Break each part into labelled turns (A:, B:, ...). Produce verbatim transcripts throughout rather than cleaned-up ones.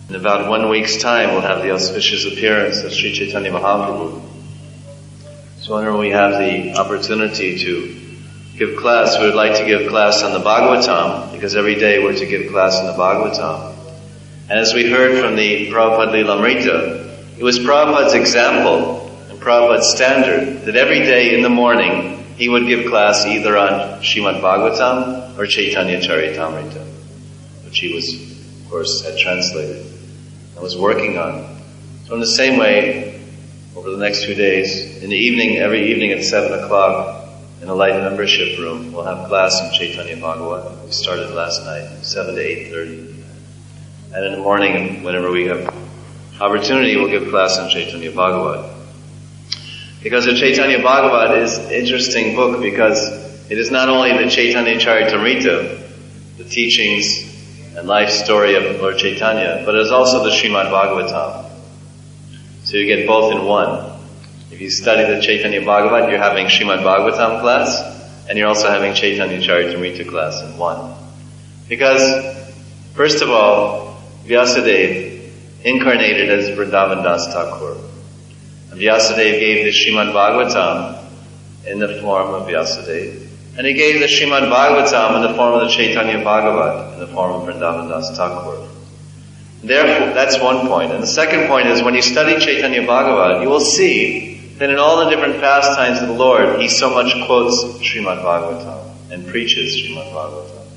A: In about one week's time, we'll have the auspicious appearance of Sri Chaitanya Mahaprabhu. So whenever we have the opportunity to give class, we would like to give class on the Bhagavatam, because every day we're to give class on the Bhagavatam. And as we heard from the Prabhupada Lilamrita, it was Prabhupada's example and Prabhupada's standard that every day in the morning he would give class either on Srimad Bhagavatam or Chaitanya Charitamrita, which he was, of course, had translated and was working on. So in the same way, over the next few days, in the evening, every evening at seven o'clock, in the light membership room, we'll have class in Chaitanya Bhagavat. We started last night, seven to eight thirty. And in the morning, whenever we have opportunity, we'll give class on Chaitanya Bhagavat. Because the Chaitanya Bhagavat is an interesting book because it is not only the Chaitanya Charitamrita, the teachings and life story of Lord Chaitanya, but it is also the Srimad Bhagavatam. So you get both in one. If you study the Chaitanya Bhagavat, you're having Srimad Bhagavatam class, and you're also having Chaitanya Charitamrita class in one. Because, first of all, Vyasadeva incarnated as Vrindavan Das Thakur. And Vyasadeva gave the Srimad Bhagavatam in the form of Vyasadeva. And he gave the Srimad Bhagavatam in the form of the Chaitanya Bhagavat, in the form of Vrindavan Das Thakur. Therefore, that's one point. And the second point is, when you study Chaitanya Bhagavat, you will see that in all the different pastimes of the Lord, he so much quotes Srimad Bhagavatam and preaches Srimad Bhagavatam.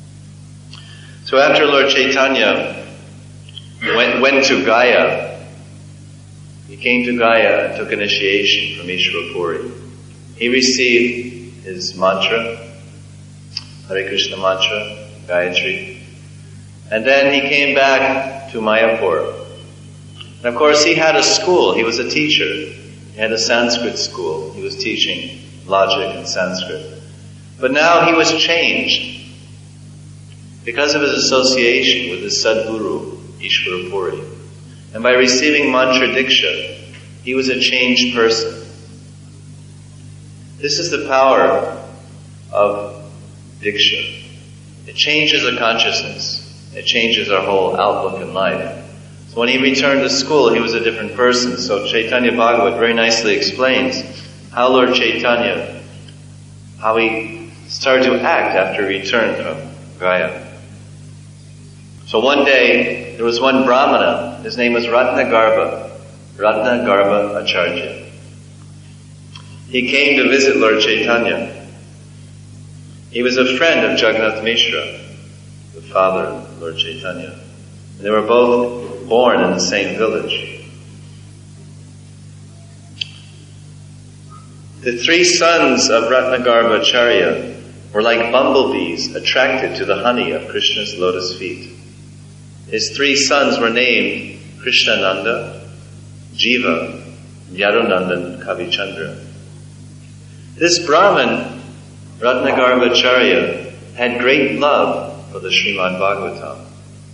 A: So after Lord Chaitanya went, went to Gaya, he came to Gaya and took initiation from Ishvara Puri. He received his mantra, Hare Krishna mantra, Gayatri. And then he came back to Mayapur. And of course he had a school, he was a teacher. He had a Sanskrit school, he was teaching logic and Sanskrit. But now he was changed because of his association with his Sadguru, Ishvara Puri. And by receiving mantra diksha, he was a changed person. This is the power of diksha. It changes the consciousness. It changes our whole outlook in life. So when he returned to school, he was a different person. So Chaitanya Bhagavat very nicely explains how Lord Chaitanya, how he started to act after he returned from Gaya. So one day, there was one Brahmana, his name was Ratnagarbha, Ratnagarbha Acharya. He came to visit Lord Chaitanya. He was a friend of Jagannath Mishra, the father of Lord Chaitanya. And they were both born in the same village. The three sons of Ratnagarbha Acharya were like bumblebees attracted to the honey of Krishna's lotus feet. His three sons were named Krishnananda, Jiva, and Yadunandan Kavichandra. This Brahmin, Ratnagarbha Acharya, had great love for the Srimad Bhagavatam.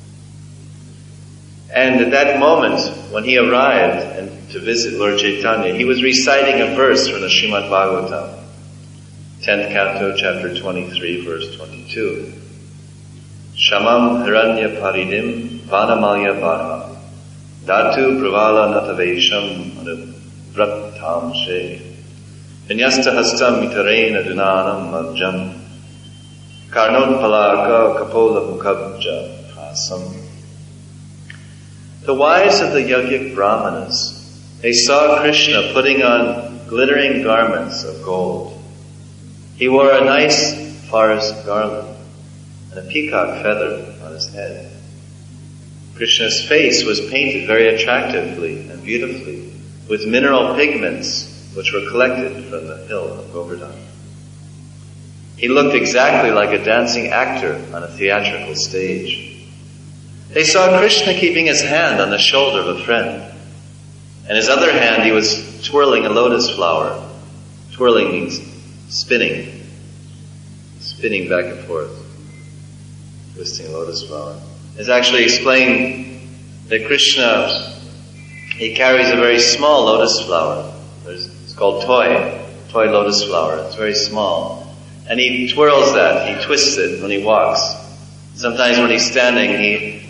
A: And at that moment, when he arrived and to visit Lord Chaitanya, he was reciting a verse from the Srimad Bhagavatam, tenth canto, chapter twenty-three, verse twenty-two. Shamam hiranya paridim vanamalya varha datu pravala natavesham anuvratam she vinyasta hastam mitarena dunanam madjam karnot palaka kapola mukhabja prasam. The wives of the yogic brahmanas, they saw Krishna putting on glittering garments of gold. He wore a nice forest garland and a peacock feather on his head. Krishna's face was painted very attractively and beautifully with mineral pigments which were collected from the hill of Govardhan. He looked exactly like a dancing actor on a theatrical stage. They saw Krishna keeping his hand on the shoulder of a friend. And his other hand he was twirling a lotus flower. Twirling means spinning. Spinning back and forth. Twisting a lotus flower. It's actually explained that Krishna, he carries a very small lotus flower. It's called toy. Toy lotus flower. It's very small. And he twirls that. He twists it when he walks. Sometimes when he's standing, he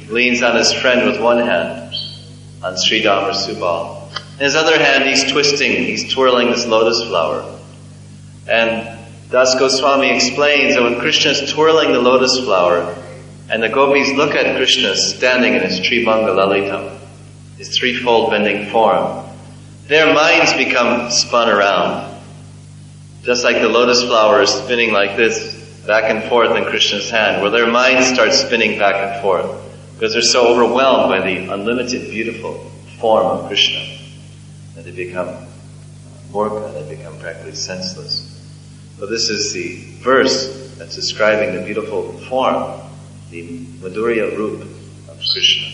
A: leans on his friend with one hand, on Sri Damar Subal. In his other hand, he's twisting, he's twirling this lotus flower. And Das Goswami explains that when Krishna is twirling the lotus flower, and the gopis look at Krishna standing in his Tribhanga Lalitam, his threefold bending form, their minds become spun around. Just like the lotus flower is spinning like this, back and forth in Krishna's hand, where their minds start spinning back and forth, because they're so overwhelmed by the unlimited, beautiful form of Krishna, that they become murka, they become practically senseless. So this is the verse that's describing the beautiful form, the Madhurya Rup of Krishna.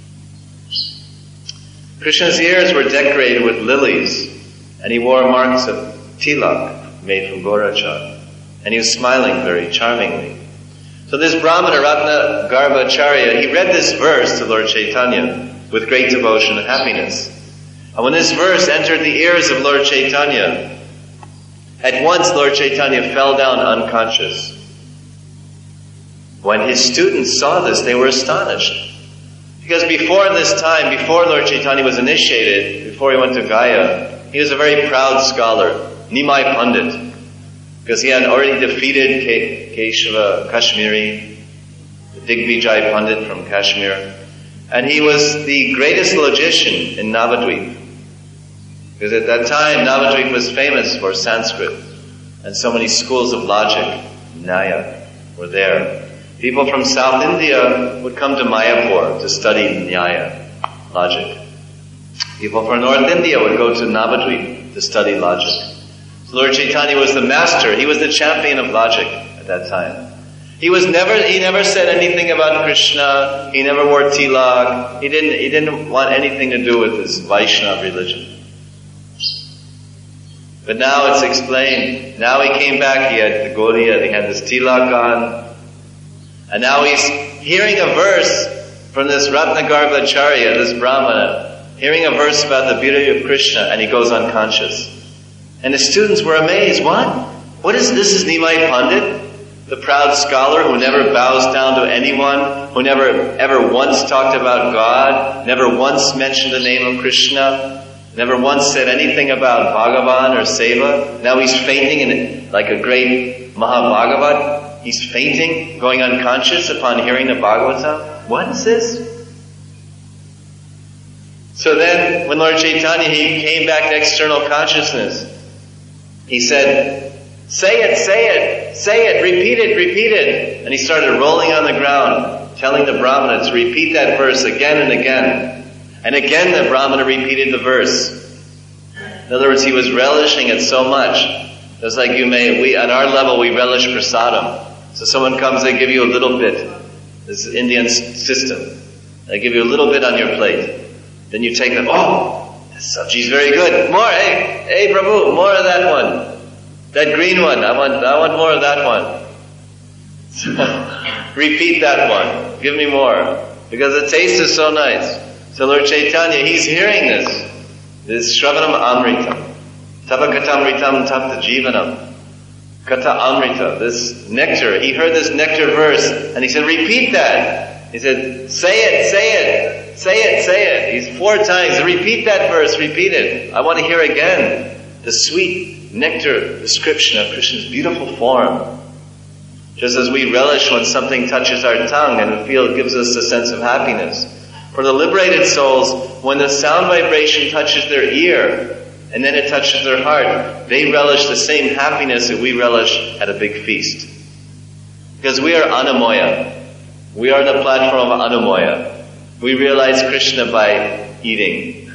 A: Krishna's ears were decorated with lilies, and he wore marks of tilak made from Gorachar, and he was smiling very charmingly. So this Brahmana, Ratna Garbhacharya, he read this verse to Lord Chaitanya with great devotion and happiness. And when this verse entered the ears of Lord Chaitanya, at once Lord Chaitanya fell down unconscious. When his students saw this, they were astonished. Because before this time, before Lord Chaitanya was initiated, before he went to Gaya, he was a very proud scholar, Nimai Pandit, because he had already defeated Ke- Keshava Kashmiri, the Digvijay Pandit from Kashmir, and he was the greatest logician in Navadvip. Because at that time, Navadvip was famous for Sanskrit, and so many schools of logic, Nyaya, were there. People from South India would come to Mayapur to study Nyaya, logic. People from North India would go to Navadvip to study logic. So Lord Chaitanya was the master. He was the champion of logic at that time. He was never, he never said anything about Krishna. He never wore tilak. He didn't, he didn't want anything to do with this Vaishnava religion. But now it's explained. Now he came back. He had the Gaudiya. He had this tilak on. And now he's hearing a verse from this Ratnagarbhacharya, this Brahmana, hearing a verse about the beauty of Krishna, and he goes unconscious. And the students were amazed. What? What is this? Is Nimai Pandit, the proud scholar who never bows down to anyone, who never ever once talked about God, never once mentioned the name of Krishna, never once said anything about Bhagavan or Seva. Now he's fainting in like a great Mahabhagavat. He's fainting, going unconscious upon hearing the Bhagavatam. What is this? So then, when Lord Chaitanya, he came back to external consciousness, he said, say it, say it, say it, repeat it, repeat it. And he started rolling on the ground, telling the Brahmana to repeat that verse again and again. And again the Brahmana repeated the verse. In other words, he was relishing it so much. Just like you may, we, on our level, we relish prasadam. So someone comes, they give you a little bit. This is Indian system. They give you a little bit on your plate. Then you take them, oh, this sabji's very good. More, hey, hey Prabhu, more of that one. That green one, I want, I want more of that one. So, repeat that one. Give me more. Because the taste is so nice. So Lord Chaitanya, he's hearing this. This Shravanam Amritam. Tapakatamritam tapta jivanam. Kata Amrita, this nectar. He heard this nectar verse and he said, repeat that. He said, say it, say it, say it, say it. He's four times, repeat that verse, repeat it. I want to hear again the sweet nectar description of Krishna's beautiful form. Just as we relish when something touches our tongue and we feel it gives us a sense of happiness. For the liberated souls, when the sound vibration touches their ear, and then it touches their heart, they relish the same happiness that we relish at a big feast. Because we are Anamoya. We are the platform of Anamoya. We realize Krishna by eating.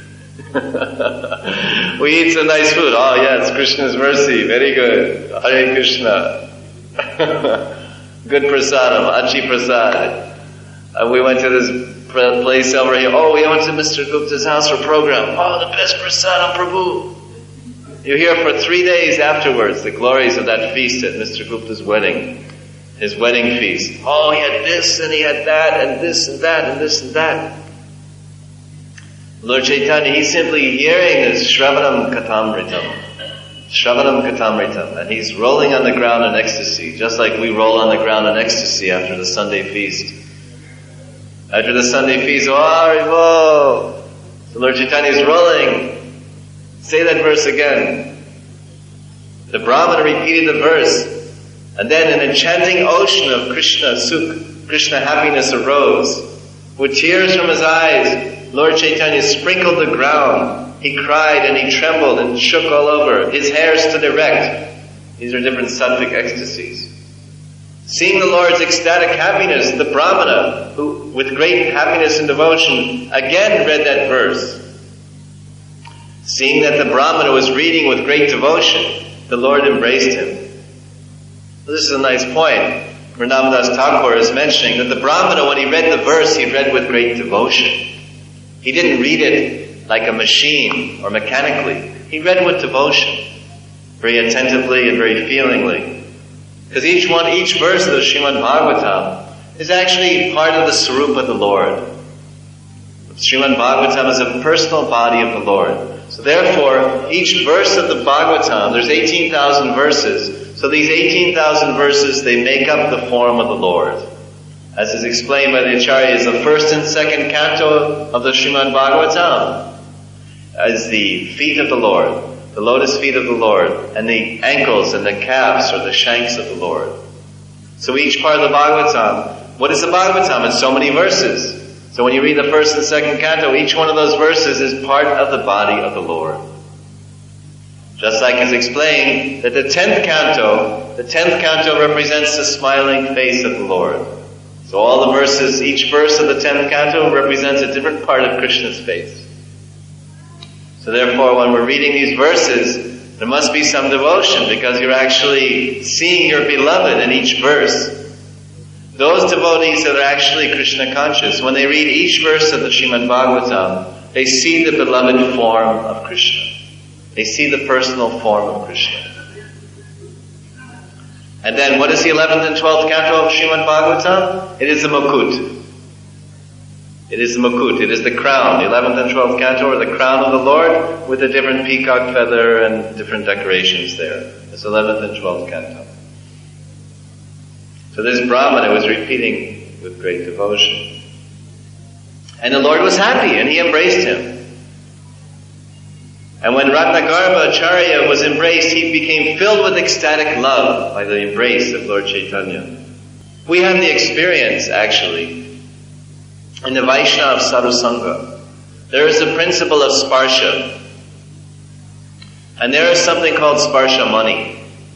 A: We eat some nice food. Oh yes, Krishna's mercy. Very good. Hare Krishna. Good prasadam. Achi prasad. And we went to this place over here. Oh, we went to Mister Gupta's house for program. Oh, the best prasadam, Prabhu. You hear for three days afterwards the glories of that feast at Mister Gupta's wedding. His wedding feast. Oh, he had this and he had that and this and that and this and that. Lord Chaitanya, he's simply hearing this Shravanam Katamritam. Shravanam Katamritam. And he's rolling on the ground in ecstasy, just like we roll on the ground in ecstasy after the Sunday feast. After the Sunday feast, oh, Haribo! The Lord Chaitanya is rolling. Say that verse again. The Brahmana repeated the verse, and then an enchanting ocean of Krishna Sukh, Krishna happiness arose. With tears from his eyes, Lord Chaitanya sprinkled the ground. He cried and he trembled and shook all over. His hair stood erect. These are different sattvic ecstasies. Seeing the Lord's ecstatic happiness, the Brahmana, who with great happiness and devotion, again read that verse. Seeing that the Brahmana was reading with great devotion, the Lord embraced him. This is a nice point. Vrindavan Thakur is mentioning that the Brahmana, when he read the verse, he read with great devotion. He didn't read it like a machine or mechanically. He read with devotion, very attentively and very feelingly. Because each one, each verse of the Srimad Bhagavatam is actually part of the Sarupa of the Lord. Srimad Bhagavatam is a personal body of the Lord. So therefore, each verse of the Bhagavatam, there's eighteen thousand verses, so these eighteen thousand verses, they make up the form of the Lord. As is explained by the Acharyas, the first and second canto of the Srimad Bhagavatam is the feet of the Lord, the lotus feet of the Lord, and the ankles and the calves or the shanks of the Lord. So each part of the Bhagavatam, what is the Bhagavatam? It's so many verses. So when you read the first and second canto, each one of those verses is part of the body of the Lord. Just like is explained that the tenth canto, the tenth canto represents the smiling face of the Lord. So all the verses, each verse of the tenth canto represents a different part of Krishna's face. So therefore, when we're reading these verses, there must be some devotion because you're actually seeing your beloved in each verse. Those devotees that are actually Krishna conscious, when they read each verse of the Srimad Bhagavatam, they see the beloved form of Krishna. They see the personal form of Krishna. And then, what is the eleventh and twelfth canto of Srimad Bhagavatam? It is the Mukut. It is the Mukut. It is the crown. The eleventh and twelfth canto are the crown of the Lord with a different peacock feather and different decorations there. It's eleventh and twelfth canto. So this Brahmana was repeating with great devotion. And the Lord was happy and he embraced him. And when Ratnagarbha Acharya was embraced, he became filled with ecstatic love by the embrace of Lord Chaitanya. We have the experience, actually, in the Vaishnava Sadhusanga. There is a principle of sparsha. And there is something called sparsha money.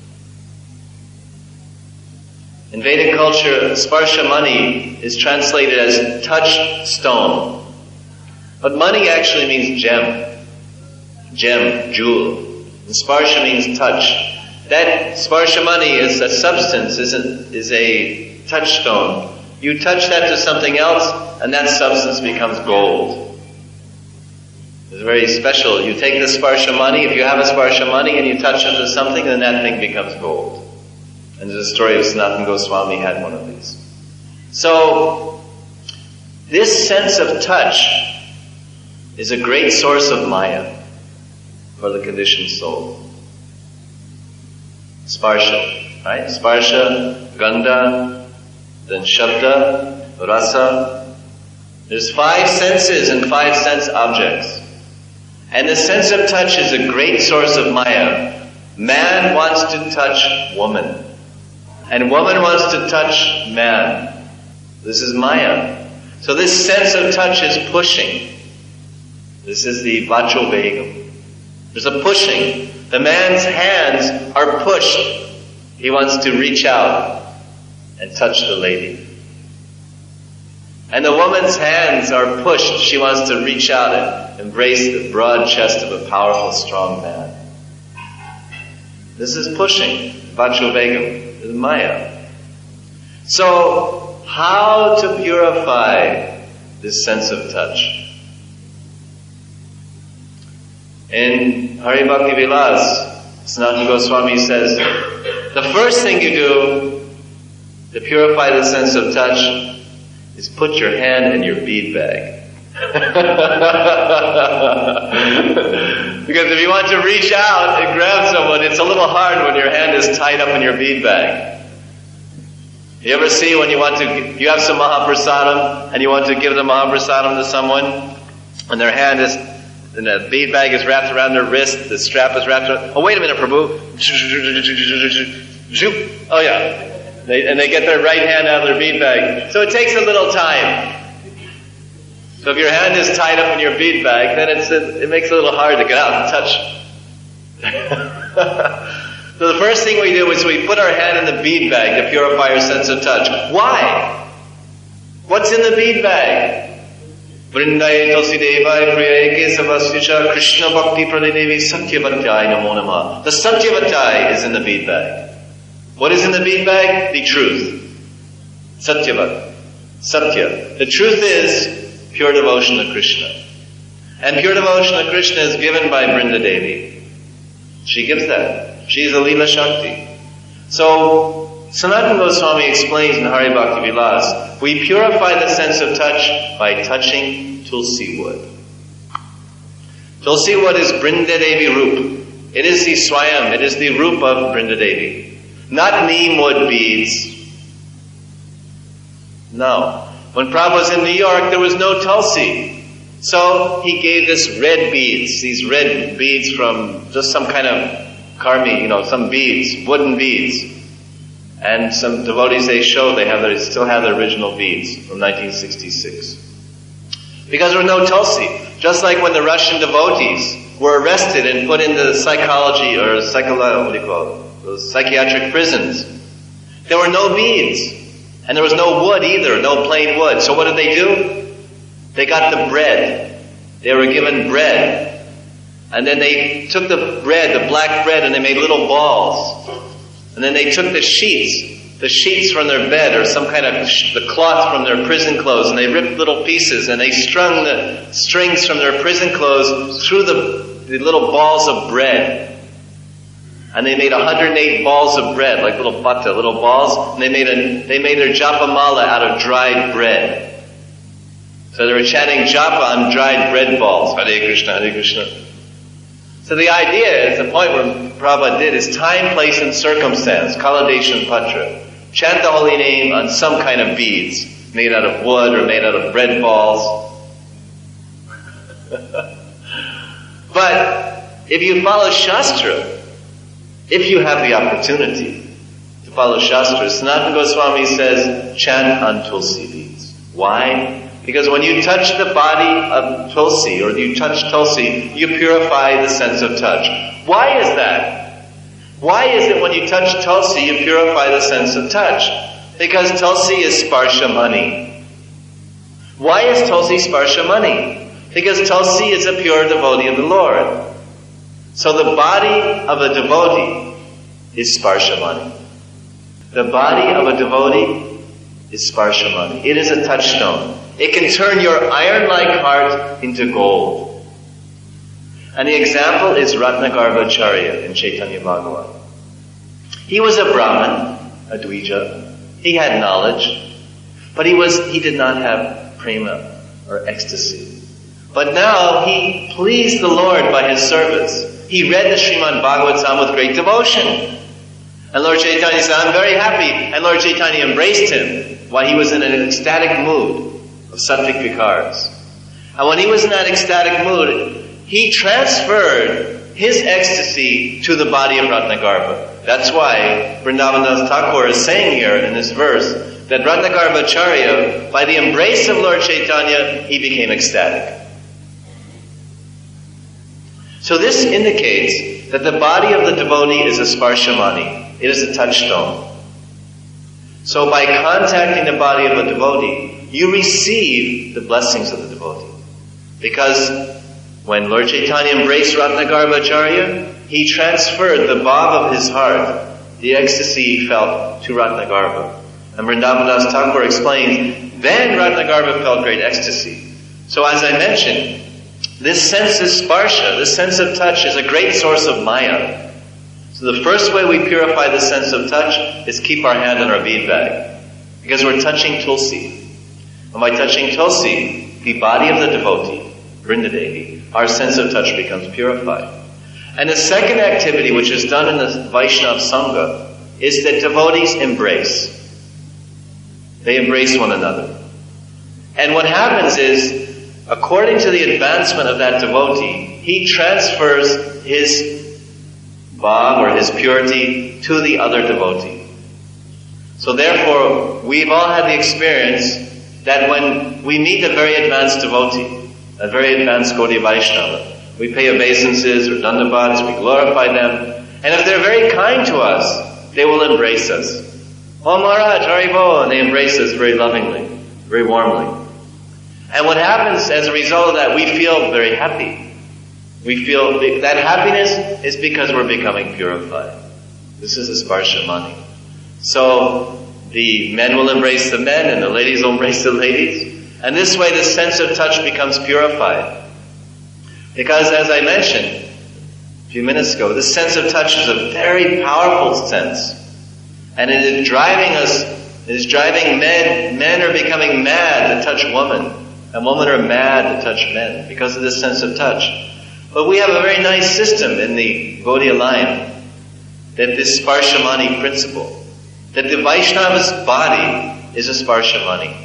A: In Vedic culture, sparsha money is translated as touchstone. But money actually means gem. Gem, jewel. And sparsha means touch. That sparsha money is a substance, is a, is a touchstone. You touch that to something else, and that substance becomes gold. It's very special. You take the sparsha money, if you have a sparsha money and you touch it to something, then that thing becomes gold. And there's a story of Sanatana Goswami had one of these. So, this sense of touch is a great source of maya for the conditioned soul. Sparsha, right? Sparsha, gandha, then shabda, rasa. There's five senses and five sense objects. And the sense of touch is a great source of maya. Man wants to touch woman. And woman wants to touch man. This is maya. So this sense of touch is pushing. This is the vacho vegam. There's a pushing. The man's hands are pushed. He wants to reach out and touch the lady. And the woman's hands are pushed. She wants to reach out and embrace the broad chest of a powerful, strong man. This is pushing. Vacho vegam. Maya. So, how to purify this sense of touch? In Hari Bhakti Vilas, Sanatana Goswami says, the first thing you do to purify the sense of touch is put your hand in your bead bag. Because if you want to reach out and grab someone, it's a little hard when your hand is tied up in your bead bag. You ever see when you want to, you have some Mahaprasadam and you want to give the Mahaprasadam to someone and their hand is, and the bead bag is wrapped around their wrist, the strap is wrapped around, oh wait a minute Prabhu. Oh yeah. They, and they get their right hand out of their bead bag. So it takes a little time. So if your hand is tied up in your bead bag, then it's, it makes it a little hard to get out and touch. So the first thing we do is we put our hand in the bead bag to purify our sense of touch. Why? What's in the bead bag? Vrindaye tulsi devai priyaye kesavasya Krishna bhakti pradidevi satyavattai namo namaha. The satyavattai is in the bead bag. What is in the bead bag? The truth. Satyavat. Satya. The truth is pure devotion to Krishna. And pure devotion to Krishna is given by Brinda Devi. She gives that. She is a Leela Shakti. So, Sanatana Goswami explains in Hari Bhakti Vilas, we purify the sense of touch by touching Tulsi wood. Tulsi wood is Brinda Devi Roop. It is the Swayam, it is the Roop of Brinda Devi. Not neem wood beads. No. When Prabhupada was in New York, there was no Tulsi. So he gave us red beads, these red beads from just some kind of karmi, you know, some beads, wooden beads. And some devotees they show they have they still have the original beads from nineteen sixty-six. Because there was no Tulsi. Just like when the Russian devotees were arrested and put into the psychology or psycholo, what do you call it? Those psychiatric prisons. There were no beads. And there was no wood either, no plain wood. So what did they do? They got the bread. They were given bread. And then they took the bread, the black bread, and they made little balls. And then they took the sheets, the sheets from their bed, or some kind of sh- the cloth from their prison clothes, and they ripped little pieces, and they strung the strings from their prison clothes through the, the little balls of bread. And they made one hundred eight balls of bread, like little bhatta, little balls, and they made a, they made their japa mala out of dried bread. So they were chanting japa on dried bread balls. Hare Krishna, Hare Krishna. So the idea is, the point where Prabhupada did is time, place, and circumstance, Kaladeshan Patra. Chant the holy name on some kind of beads, made out of wood or made out of bread balls. But if you follow Shastra, if you have the opportunity to follow Shastra, Sanatana Goswami says, chant on Tulsi beads. Why? Because when you touch the body of Tulsi, or you touch Tulsi, you purify the sense of touch. Why is that? Why is it when you touch Tulsi, you purify the sense of touch? Because Tulsi is Sparsha Mani. Why is Tulsi Sparsha Mani? Because Tulsi is a pure devotee of the Lord. So the body of a devotee is Sparsha Mani. The body of a devotee is Sparsha Mani. It is a touchstone. It can turn your iron-like heart into gold. And the example is Ratnagarbhacharya in Chaitanya Bhagavat. He was a Brahmin, a Dvija. He had knowledge, but he was he did not have prema or ecstasy. But now he pleased the Lord by his service. He read the Srimad Bhagavatam with great devotion. And Lord Chaitanya said, I'm very happy. And Lord Chaitanya embraced him while he was in an ecstatic mood of sattvic vikars. And when he was in that ecstatic mood, he transferred his ecstasy to the body of Ratnagarbha. That's why Vrindavan Thakur is saying here in this verse that Ratnagarbhacharya, by the embrace of Lord Chaitanya, he became ecstatic. So this indicates that the body of the devotee is a sparshamani. It is a touchstone. So by contacting the body of a devotee, you receive the blessings of the devotee. Because when Lord Chaitanya embraced Ratnagarbhacharya, he transferred the bhav of his heart, the ecstasy he felt, to Ratnagarbha. And Vrindavan Thakur explains, then Ratnagarbha felt great ecstasy. So as I mentioned, this sense of sparsha, this sense of touch, is a great source of maya. So the first way we purify the sense of touch is keep our hand in our bead bag. Because we're touching Tulsi. And by touching Tulsi, the body of the devotee, Vrindadevi, our sense of touch becomes purified. And the second activity, which is done in the Vaishnava Sangha, is that devotees embrace. They embrace one another. And what happens is, according to the advancement of that devotee, he transfers his bhav or his purity to the other devotee. So therefore, we've all had the experience that when we meet a very advanced devotee, a very advanced Gaudiya Vaishnava, we pay obeisances or dandavats, we glorify them, and if they're very kind to us, they will embrace us. Oh Maharaj, Haribo, and they embrace us very lovingly, very warmly. And what happens as a result of that, we feel very happy. We feel that happiness is because we're becoming purified. This is a sparshamani. So the men will embrace the men and the ladies will embrace the ladies. And this way the sense of touch becomes purified. Because as I mentioned a few minutes ago, this sense of touch is a very powerful sense. And it is driving us, it is driving men, men are becoming mad to touch women. And women are mad to touch men because of this sense of touch. But we have a very nice system in the Gaudiya line, that this sparshamani principle, that the Vaishnava's body is a sparshamani.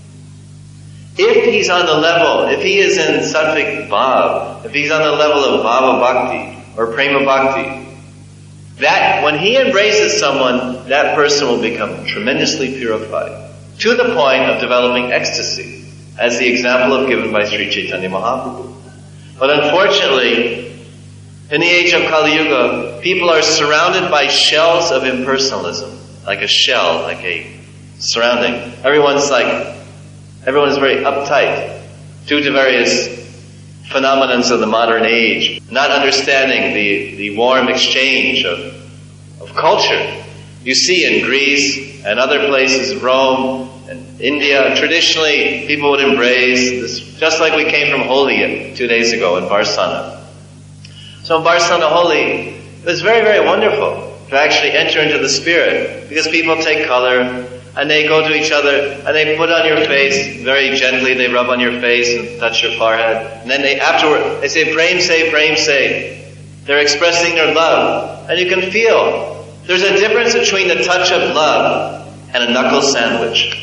A: If he's on the level, if he is in sattvic bhav, if he's on the level of bhava bhakti or prema bhakti, that when he embraces someone, that person will become tremendously purified to the point of developing ecstasy, as the example of given by Sri Chaitanya Mahaprabhu. But unfortunately, in the age of Kali Yuga, people are surrounded by shells of impersonalism, like a shell, like a surrounding. Everyone's like, everyone is very uptight due to various phenomena of the modern age, not understanding the, the warm exchange of, of culture. You see in Greece and other places, Rome and India, traditionally people would embrace this, just like we came from Holi two days ago in Barsana. So in Barsana Holi, it was very, very wonderful to actually enter into the spirit, because people take color and they go to each other and they put on your face very gently, they rub on your face and touch your forehead, and then they afterward they say prem se, prem se. They're expressing their love, and you can feel there's a difference between the touch of love and a knuckle sandwich.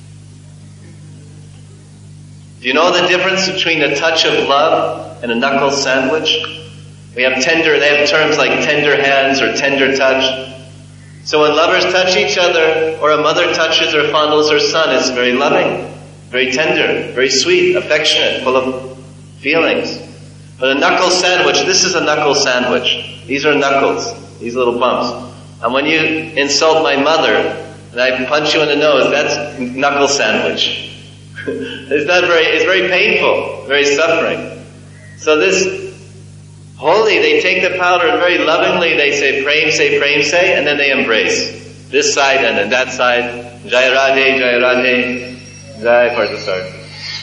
A: Do you know the difference between the touch of love and a knuckle sandwich? We have tender, they have terms like tender hands or tender touch. So when lovers touch each other, or a mother touches or fondles her son, it's very loving, very tender, very sweet, affectionate, full of feelings. But a knuckle sandwich, this is a knuckle sandwich. These are knuckles, these little bumps. And when you insult my mother, and I punch you in the nose, that's knuckle sandwich. It's not very, it's very painful, very suffering. So this holy, they take the powder and very lovingly they say prem se, prem se, and then they embrace. This side and then that side. Jai Radhe, Jai Radhe, Jai Parthasar.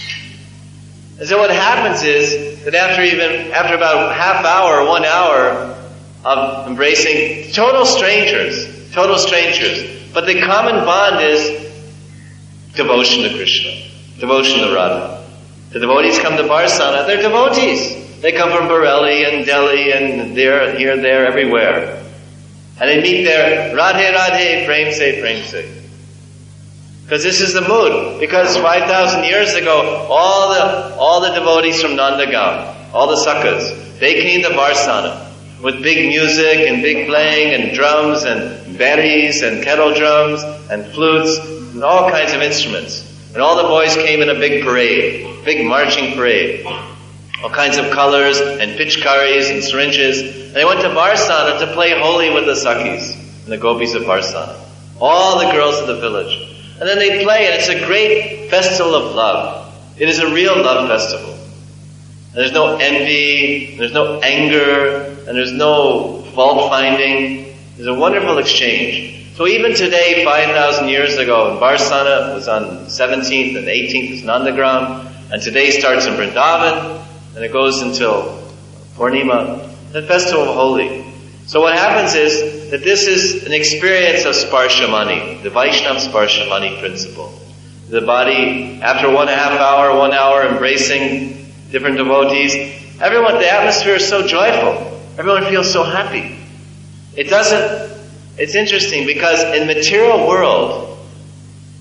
A: And so what happens is that after even, after about half hour, one hour of embracing total strangers, total strangers, but the common bond is devotion to Krishna. Devotion to Radha. The devotees come to Barsana, they're devotees. They come from Bareilly and Delhi and there and here and there, everywhere. And they meet there, Radhe Radhe, prem se, prem se. Because this is the mood. Because five thousand years ago, all the all the devotees from Nandagam, all the Sakhas, they came to Barsana with big music and big playing and drums and berries and kettle drums and flutes and all kinds of instruments. And all the boys came in a big parade, big marching parade. All kinds of colors and pitchkaris and syringes. And they went to Barsana to play holy with the Sakhis and the gopis of Barsana. All the girls of the village. And then they play, and it's a great festival of love. It is a real love festival. And there's no envy, there's no anger, and there's no fault finding. There's a wonderful exchange. So even today, five thousand years ago, in Barsana, it was on seventeenth and eighteenth is Nandagram, and today starts in Vrindavan, and it goes until Purnima, the festival of Holi. So what happens is that this is an experience of Sparshamani, the Vaishnava Sparshamani principle. The body, after one and a half hour, one hour embracing different devotees, everyone, the atmosphere is so joyful. Everyone feels so happy. It doesn't, it's interesting because in material world,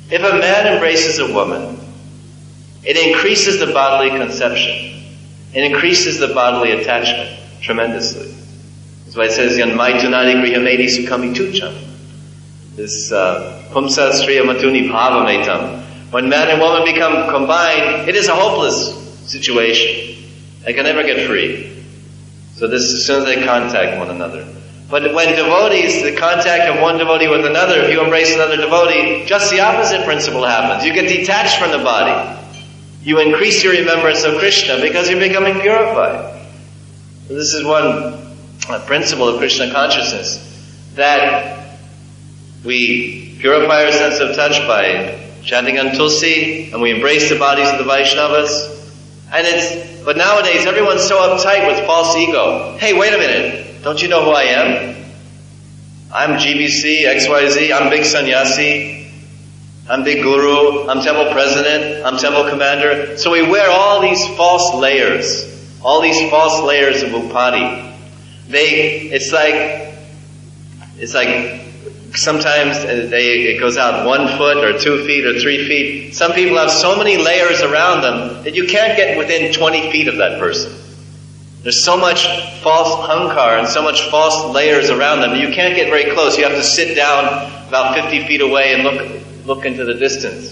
A: If a man embraces a woman, it increases the bodily conception. It increases the bodily attachment tremendously. That's why it says, Yanmai tunadi grihamedi sukami tucham. This pumsa striya matuni bhavametam. When man and woman become combined, it is a hopeless situation. They can never get free. So this as soon as they contact one another. But when devotees, the contact of one devotee with another, if you embrace another devotee, just the opposite principle happens. You get detached from the body. You increase your remembrance of Krishna because you're becoming purified. So this is one principle of Krishna consciousness, that we purify our sense of touch by chanting on Tulsi, and we embrace the bodies of the Vaishnavas. And it's, but nowadays everyone's so uptight with false ego. Hey, wait a minute. Don't you know who I am? I'm G B C, X Y Z, I'm big sannyasi, I'm big guru, I'm temple president, I'm temple commander. So we wear all these false layers, all these false layers of upadi. They, it's like, it's like sometimes they, it goes out one foot or two feet or three feet. Some people have so many layers around them that you can't get within twenty feet of that person. There's so much false hankar and so much false layers around them that you can't get very close. You have to sit down about fifty feet away and look, look into the distance.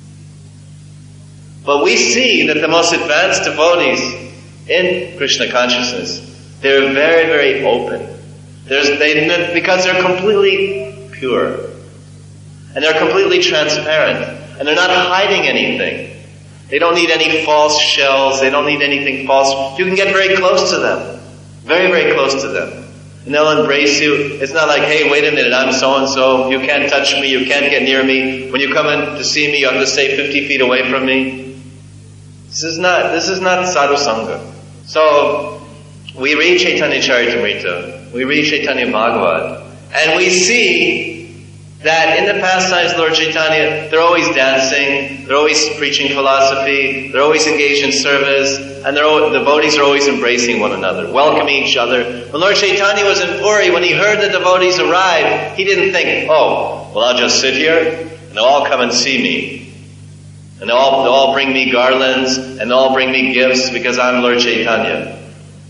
A: But we see that the most advanced devotees in Krishna consciousness, they're very, very open. There's, they, because they're completely pure. And they're completely transparent. And they're not hiding anything. They don't need any false shells. They don't need anything false. You can get very close to them. Very, very close to them. And they'll embrace you. It's not like, hey, wait a minute, I'm so-and-so. You can't touch me. You can't get near me. When you come in to see me, you have to stay fifty feet away from me. This is not, this is not sadhu sangha. So, we read Chaitanya Charitamrita. We read Chaitanya Bhagavat. And we see that in the pastimes, Lord Chaitanya, they're always dancing, they're always preaching philosophy, they're always engaged in service, and the devotees are always embracing one another, welcoming each other. When Lord Chaitanya was in Puri, when he heard the devotees arrive, he didn't think, oh, well, I'll just sit here, and they'll all come and see me. And they'll all, they'll all bring me garlands, and they'll all bring me gifts, because I'm Lord Chaitanya.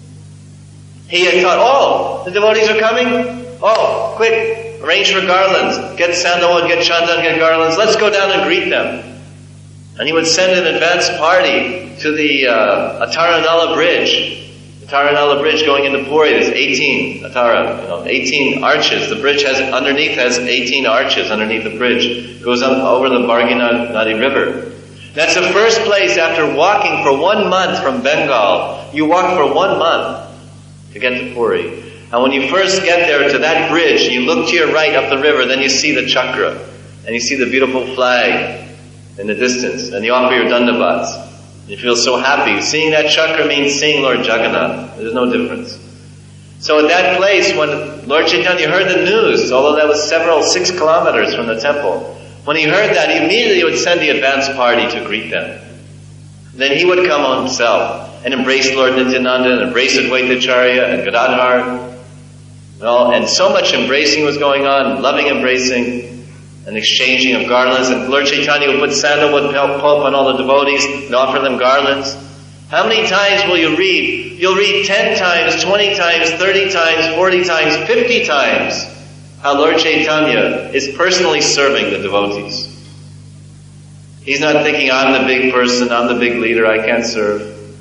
A: He had thought, oh, the devotees are coming? Oh, quick! Arrange for garlands. Get sandalwood, get chandan, get garlands. Let's go down and greet them. And he would send an advance party to the uh, Ataranala Bridge. The Ataranala Bridge going into Puri. There's eighteen Atara, you know, eighteen arches. The bridge has underneath has eighteen arches underneath the bridge. It goes up over the Bargina Nadi River. That's the first place after walking for one month from Bengal. You walk for one month to get to Puri. And when you first get there to that bridge, you look to your right up the river, then you see the chakra. And you see the beautiful flag in the distance. And you offer your dandavats. You feel so happy. Seeing that chakra means seeing Lord Jagannath. There's no difference. So at that place, when Lord Chaitanya heard the news, although that was several, six kilometers from the temple, when he heard that, he immediately would send the advance party to greet them. Then he would come on himself and embrace Lord Nityananda and embrace Advaitacharya and Gadadhar. Well, and so much embracing was going on, loving embracing, and exchanging of garlands. And Lord Chaitanya would put sandalwood pulp on all the devotees and offer them garlands. How many times will you read? You'll read ten times, twenty times, thirty times, forty times, fifty times how Lord Chaitanya is personally serving the devotees. He's not thinking, I'm the big person, I'm the big leader, I can't serve.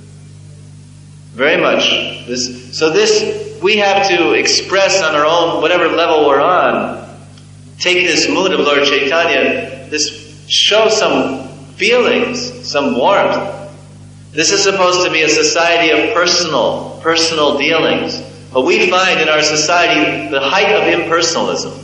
A: Very much. This, so this, we have to express on our own, whatever level we're on, take this mood of Lord Chaitanya, this show some feelings, some warmth. This is supposed to be a society of personal, personal dealings. But we find in our society the height of impersonalism.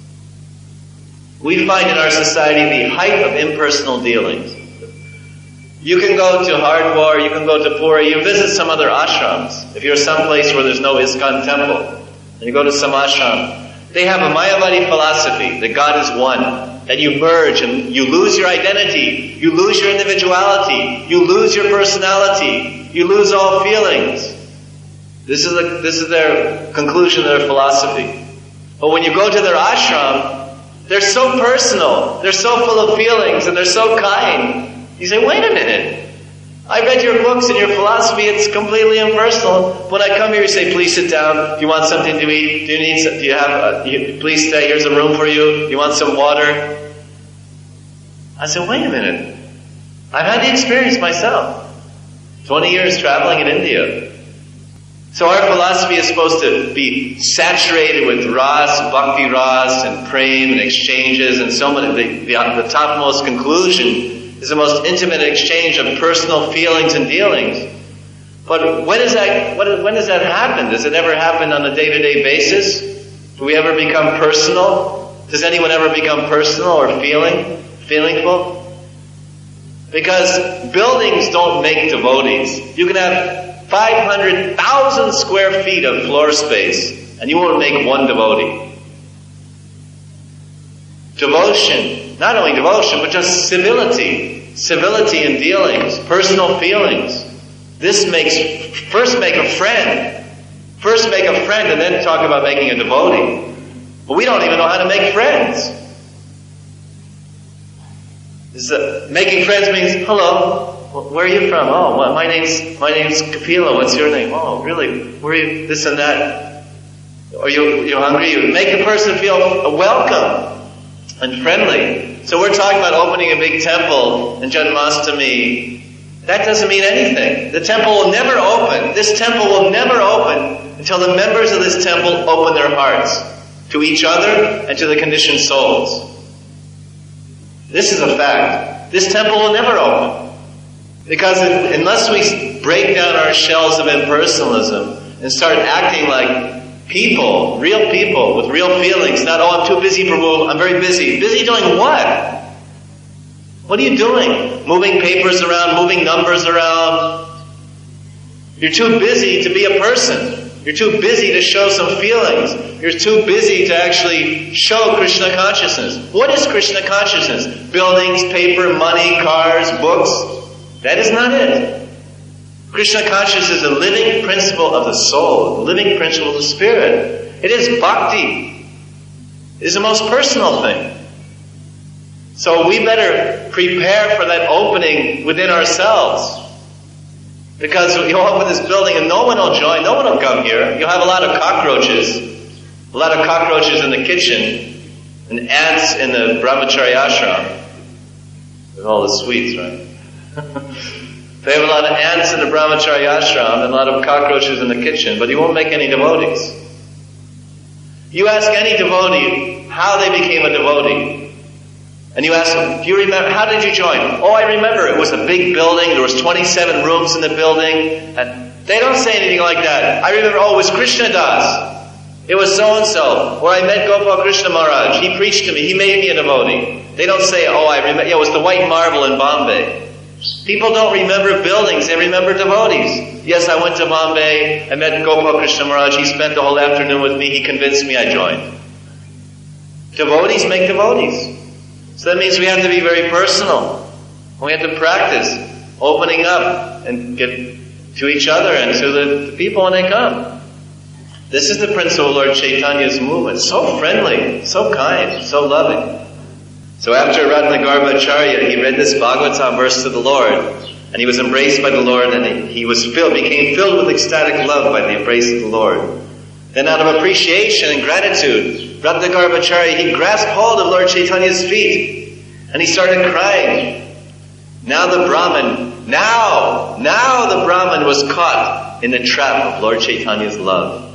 A: We find in our society the height of impersonal dealings. You can go to Hardwar, you can go to Puri, you visit some other ashrams. If you're someplace where there's no ISKCON temple, and you go to some ashram, they have a Mayavadi philosophy that God is one, that you merge and you lose your identity, you lose your individuality, you lose your personality, you lose all feelings. This is a, this is their conclusion, their philosophy. But when you go to their ashram, They're so personal. They're so full of feelings and they're so kind. You say, wait a minute. I read your books and your philosophy, it's completely impersonal. When I come here, you say, please sit down. Do you want something to eat? Do you need, do you have, a, you, please stay, here's a room for you. You want some water? I said, wait a minute. I've had the experience myself. twenty years traveling in India. So our philosophy is supposed to be saturated with ras, bhakti ras, and prem and exchanges, and so many, the, the, the topmost conclusion is the most intimate exchange of personal feelings and dealings. But when does that, when does that happen? Does it ever happen on a day-to-day basis? Do we ever become personal? Does anyone ever become personal or feeling, feelingful? Because buildings don't make devotees. You can have five hundred thousand square feet of floor space, and you won't make one devotee. Devotion, not only devotion, but just civility. Civility in dealings, personal feelings. This makes, first make a friend. First make a friend and then talk about making a devotee. But we don't even know how to make friends. This, uh, making friends means, hello, where are you from? Oh, well, my name's, my name's Kapila, what's your name? Oh, really? Where are you? This and that. Are you, you hungry? You make the person feel welcome and friendly. So we're talking about opening a big temple in Janmashtami. That doesn't mean anything. The temple will never open. This temple will never open until the members of this temple open their hearts to each other and to the conditioned souls. This is a fact. This temple will never open. Because if, unless we break down our shells of impersonalism and start acting like people, real people with real feelings, not, oh, I'm too busy, Prabhu, I'm very busy. Busy doing what? What are you doing? Moving papers around, moving numbers around. You're too busy to be a person. You're too busy to show some feelings. You're too busy to actually show Krishna consciousness. What is Krishna consciousness? Buildings, paper, money, cars, books. That is not it. Krishna consciousness is a living principle of the soul, a living principle of the spirit. It is bhakti. It is the most personal thing. So we better prepare for that opening within ourselves. Because you'll open this building and no one will join, no one will come here. You'll have a lot of cockroaches, a lot of cockroaches in the kitchen, and ants in the brahmachari ashram. With all the sweets, right? They have a lot of ants in the brahmachari ashram and a lot of cockroaches in the kitchen, but you won't make any devotees. You ask any devotee how they became a devotee. And you ask them, do you remember, how did you join? Oh, I remember, it was a big building, there was twenty-seven rooms in the building, and they don't say anything like that. I remember, oh, it was Krishna Das. It was so-and-so, where I met Gopal Krishna Maharaj. He preached to me, he made me a devotee. They don't say, oh, I remember, yeah, it was the White Marble in Bombay. People don't remember buildings, they remember devotees. Yes, I went to Bombay, I met Gopal Krishna Maharaj, he spent the whole afternoon with me, he convinced me, I joined. Devotees make devotees. So that means we have to be very personal. We have to practice opening up and get to each other and to the, the people when they come. This is the principle of Lord Chaitanya's movement. So friendly, so kind, so loving. So after Ratnagarbhacharya, he read this Bhagavatam verse to the Lord, and he was embraced by the Lord, and he, he was filled, became filled with ecstatic love by the embrace of the Lord. Then out of appreciation and gratitude, Ratnagarbhacharya, he grasped hold of Lord Chaitanya's feet, and he started crying. Now the Brahman, now, now the Brahman was caught in the trap of Lord Chaitanya's love.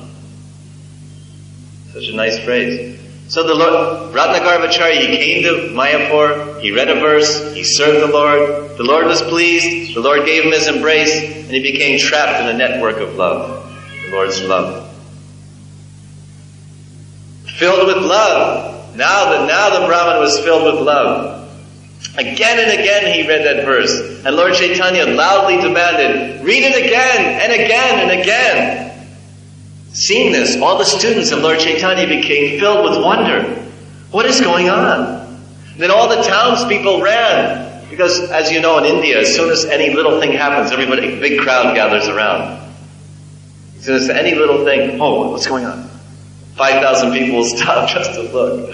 A: Such a nice phrase. So the Lord, Ratnagarbhacharya, he came to Mayapur, he read a verse, he served the Lord, the Lord was pleased, the Lord gave him his embrace, and he became trapped in a network of love, the Lord's love. Filled with love. Now that now the Brahman was filled with love. Again and again he read that verse. And Lord Chaitanya loudly demanded, read it again and again and again. Seeing this, all the students of Lord Chaitanya became filled with wonder. What is going on? And then all the townspeople ran. Because as you know in India, as soon as any little thing happens, everybody, a big crowd gathers around. As soon as any little thing, oh, what's going on? five thousand people will stop just to look.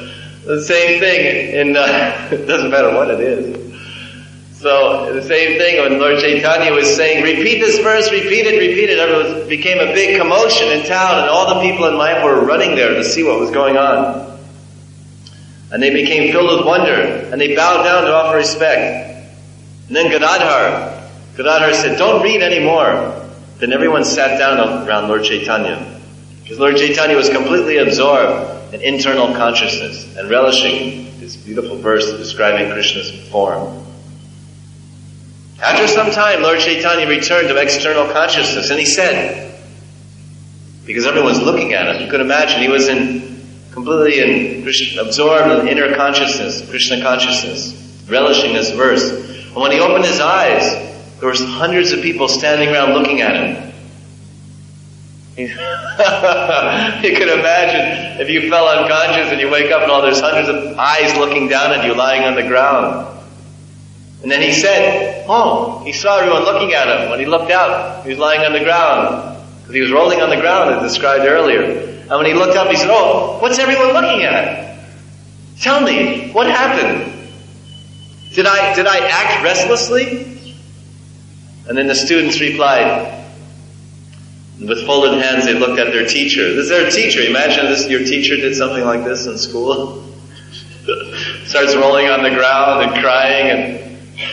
A: The same thing in, uh, it doesn't matter what it is. So, the same thing when Lord Chaitanya was saying, repeat this verse, repeat it, repeat it. It became a big commotion in town, and all the people in Mayapur were running there to see what was going on. And they became filled with wonder, and they bowed down to offer respect. And then Gadadhar, Gadadhar said, don't read anymore. Then everyone sat down around Lord Chaitanya. Because Lord Chaitanya was completely absorbed in internal consciousness and relishing this beautiful verse describing Krishna's form. After some time, Lord Chaitanya returned to external consciousness, and he said, because everyone was looking at him, you could imagine he was in completely in Krishna, absorbed in inner consciousness, Krishna consciousness, relishing this verse. And when he opened his eyes, there were hundreds of people standing around looking at him. You could imagine if you fell unconscious and you wake up and all there's hundreds of eyes looking down at you lying on the ground. And then he said, oh, he saw everyone looking at him. When he looked out, he was lying on the ground. Because he was rolling on the ground as described earlier. And when he looked up, he said, oh, what's everyone looking at? Tell me, what happened? Did I, did I act restlessly? And then the students replied, and with folded hands they looked at their teacher. This is their teacher. Imagine this, your teacher did something like this in school. Starts rolling on the ground and crying and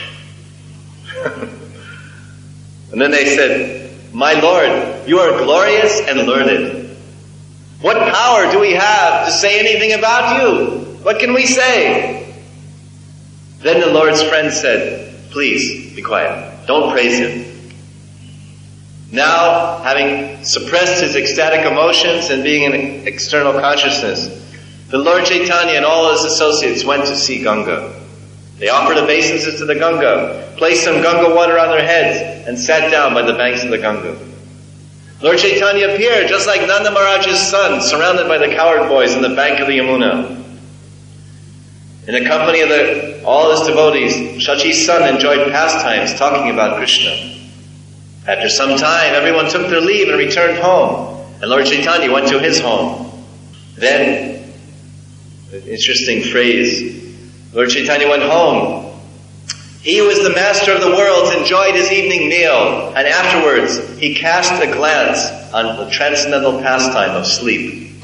A: and then they said, my Lord, you are glorious and learned. What power do we have to say anything about you? What can we say? Then the Lord's friend said, please be quiet. Don't praise him. Now, having suppressed his ecstatic emotions and being in external consciousness, the Lord Chaitanya and all his associates went to see Ganga. They offered obeisances to the Ganga, placed some Ganga water on their heads, and sat down by the banks of the Ganga. Lord Chaitanya appeared just like Nanda Maharaj's son, surrounded by the cowherd boys on the bank of the Yamuna. In the company of the, all his devotees, Shachi's son enjoyed pastimes talking about Krishna. After some time, everyone took their leave and returned home, and Lord Chaitanya went to his home. Then, an interesting phrase, Lord Chaitanya went home. He who is the master of the worlds enjoyed his evening meal, and afterwards he cast a glance on the transcendental pastime of sleep.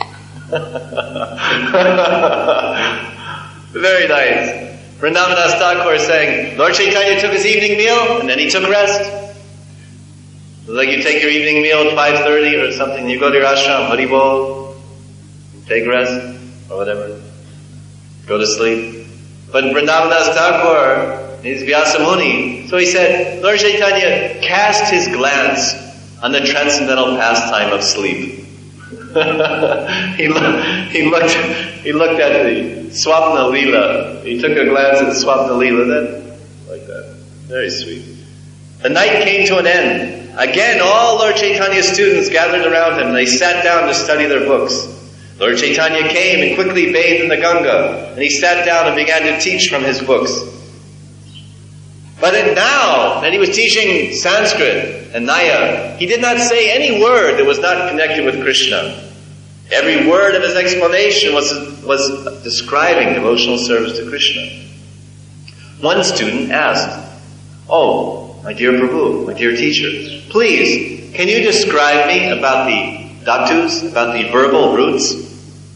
A: Very nice. Vrindavan Thakur is saying, Lord Chaitanya took his evening meal, and then he took rest. It's like you take your evening meal at five thirty or something, you go to your ashram, Haribol, take rest, or whatever, go to sleep. But Vrindavan Thakur, he's Vyasa Muni, so he said, Lord Chaitanya cast his glance on the transcendental pastime of sleep. he, looked, he, looked, he looked at the Swapna Leela. He took a glance at Swapna Leela, then, like that. Very sweet. The night came to an end. Again, all Lord Chaitanya's students gathered around him. They sat down to study their books. Lord Chaitanya came and quickly bathed in the Ganga, and he sat down and began to teach from his books. But now that he was teaching Sanskrit and Naya, he did not say any word that was not connected with Krishna. Every word of his explanation was, was describing devotional service to Krishna. One student asked, oh, my dear Prabhu, my dear teacher, please, can you describe me about the dhatus, about the verbal roots?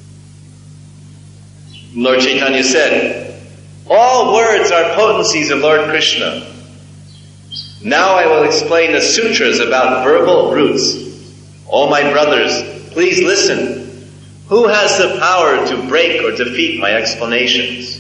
A: Lord Chaitanya said, all words are potencies of Lord Krishna. Now I will explain the sutras about verbal roots. O my brothers, please listen. Who has the power to break or defeat my explanations?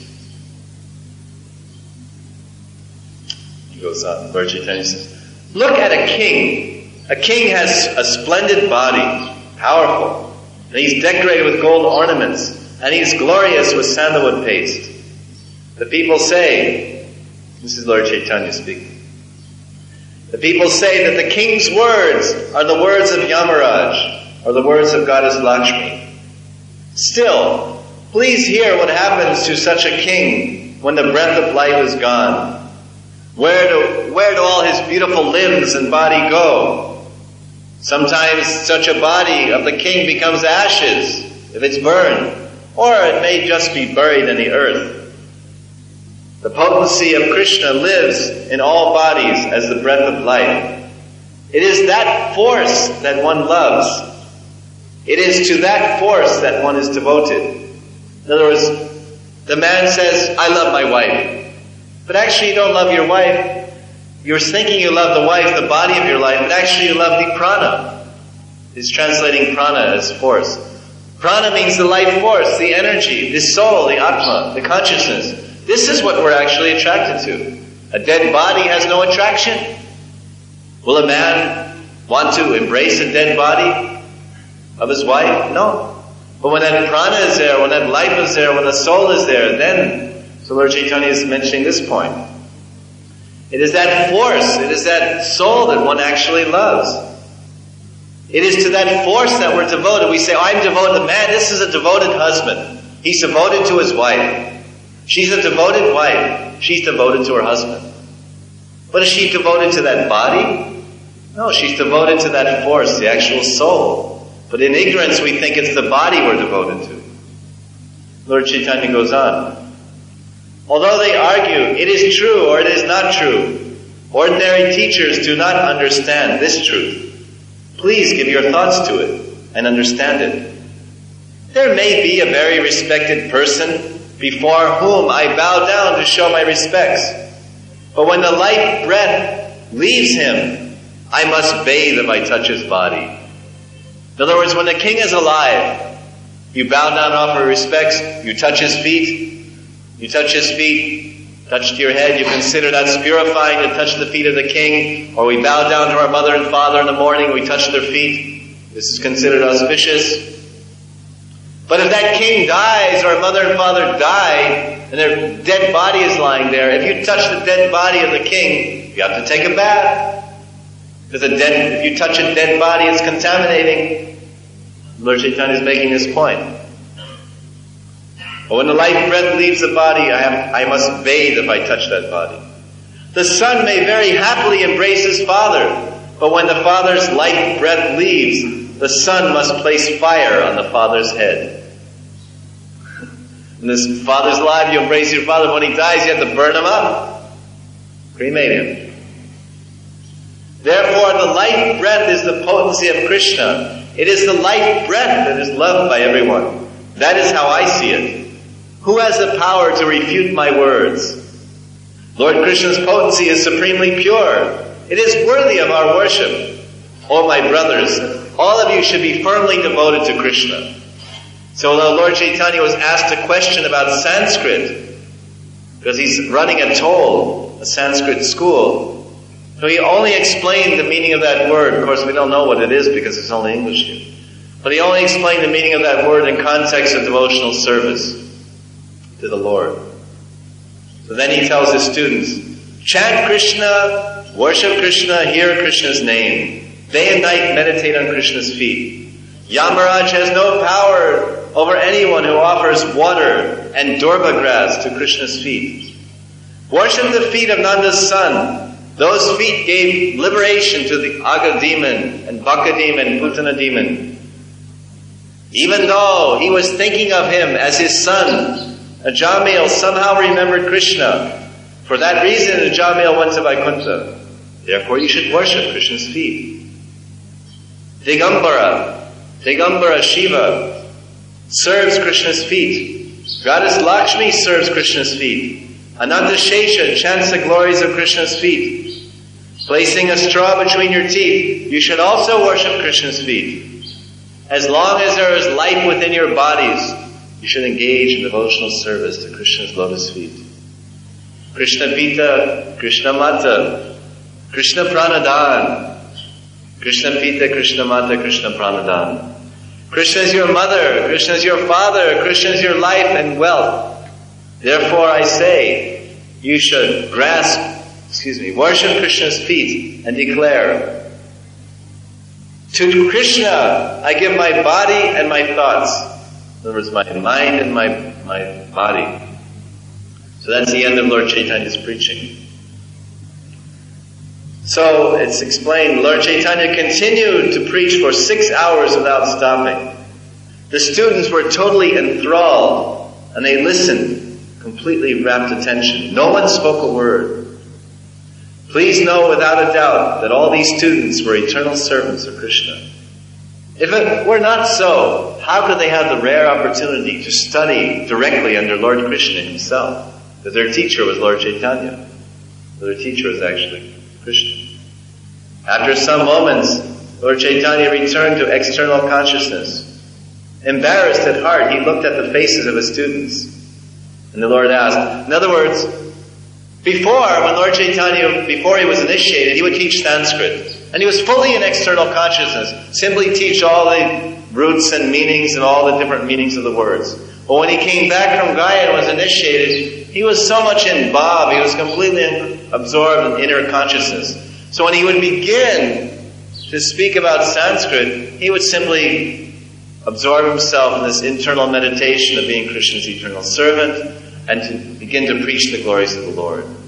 A: He goes on, Lord Chaitanya says, look at a king. A king has a splendid body, powerful, and he's decorated with gold ornaments, and he's glorious with sandalwood paste. The people say, this is Lord Chaitanya speaking, the people say that the king's words are the words of Yamaraj, or the words of Goddess Lakshmi. Still, please hear what happens to such a king when the breath of life is gone. Where do, where do all his beautiful limbs and body go? Sometimes such a body of the king becomes ashes if it's burned. or it may just be buried in the earth. The potency of Krishna lives in all bodies as the breath of life. It is that force that one loves. It is to that force that one is devoted. In other words, the man says, I love my wife. But actually you don't love your wife. You're thinking you love the wife, the body of your life, but actually you love the prana. He's translating prana as force. Prana means the life force, the energy, the soul, the atma, the consciousness. This is what we're actually attracted to. A dead body has no attraction. Will a man want to embrace a dead body of his wife? No. But when that prana is there, when that life is there, when the soul is there, then, so Lord Chaitanya is mentioning this point. It is that force, it is that soul that one actually loves. It is to that force that we're devoted. We say, oh, I'm devoted. Man, this is a devoted husband. He's devoted to his wife. She's a devoted wife. She's devoted to her husband. But is she devoted to that body? No, she's devoted to that force, the actual soul. But in ignorance, we think it's the body we're devoted to. Lord Chaitanya goes on. Although they argue, it is true or it is not true, ordinary teachers do not understand this truth. Please give your thoughts to it and understand it. There may be a very respected person before whom I bow down to show my respects. But when the life breath leaves him, I must bathe if I touch his body. In other words, when the king is alive, you bow down, offer respects, you touch his feet, you touch his feet, touch to your head, you consider that's purifying to touch the feet of the king, or we bow down to our mother and father in the morning, we touch their feet. This is considered auspicious. But if that king dies, or mother and father die, and their dead body is lying there, if you touch the dead body of the king, you have to take a bath. Because a dead, if you touch a dead body, it's contaminating. Lord Chaitanya is making this point. But when the life breath leaves the body, I, have, I must bathe if I touch that body. The son may very happily embrace his father, but when the father's life breath leaves, the son must place fire on the father's head. When this father's alive, you embrace your father. When he dies, you have to burn him up. Cremate him. Therefore, the life breath is the potency of Krishna. It is the life breath that is loved by everyone. That is how I see it. Who has the power to refute my words? Lord Krishna's potency is supremely pure. It is worthy of our worship. Oh, my brothers, all of you should be firmly devoted to Krishna. So although Lord Chaitanya was asked a question about Sanskrit, because he's running a toll, a Sanskrit school, so he only explained the meaning of that word. Of course, we don't know what it is because it's only English here. But he only explained the meaning of that word in context of devotional service to the Lord. So then he tells his students, chant Krishna, worship Krishna, hear Krishna's name. Day and night meditate on Krishna's feet. Yamaraj has no power over anyone who offers water and durba grass to Krishna's feet. Worship the feet of Nanda's son. Those feet gave liberation to the Aga demon and Baka demon and Putana demon. Even though he was thinking of him as his son, Ajamil somehow remembered Krishna. For that reason, Ajamil went to Vaikuntha. Therefore, you should worship Krishna's feet. Digambara, Digambara Shiva serves Krishna's feet. Goddess Lakshmi serves Krishna's feet. Ananta Shesha chants the glories of Krishna's feet. Placing a straw between your teeth, you should also worship Krishna's feet. As long as there is life within your bodies, you should engage in devotional service to Krishna's lotus feet. Krishna Pita, Krishna Mata, Krishna Pranadan. Krishna Pita, Krishna Mata, Krishna Pranadan. Krishna is your mother, Krishna is your father, Krishna is your life and wealth. Therefore I say, you should grasp, excuse me, worship Krishna's feet and declare, to Krishna I give my body and my thoughts. In other words, my mind and my, my body. So that's the end of Lord Chaitanya's preaching. So it's explained, Lord Chaitanya continued to preach for six hours without stopping. The students were totally enthralled, and they listened, completely rapt attention. No one spoke a word. Please know without a doubt that all these students were eternal servants of Krishna. If it were not so, how could they have the rare opportunity to study directly under Lord Krishna himself? That their teacher was Lord Chaitanya. Their teacher was actually Krishna. After some moments, Lord Chaitanya returned to external consciousness. Embarrassed at heart, he looked at the faces of his students. And the Lord asked, in other words, before, when Lord Chaitanya, before he was initiated, he would teach Sanskrit. And he was fully in external consciousness, simply teach all the roots and meanings and all the different meanings of the words. But when he came back from Gaya and was initiated, he was so much in bhav, he was completely absorbed in inner consciousness. So when he would begin to speak about Sanskrit, he would simply absorb himself in this internal meditation of being Krishna's eternal servant and to begin to preach the glories of the Lord.